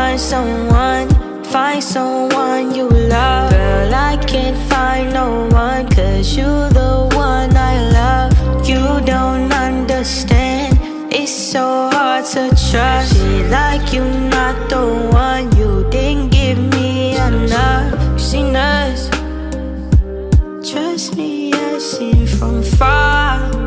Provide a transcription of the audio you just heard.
find someone you love. Girl, I can't find no one, 'cause you're the one I love. You don't understand, it's so hard to trust. Feel like you're not the one, you didn't give me enough. You seen us, trust me, I've seen from far.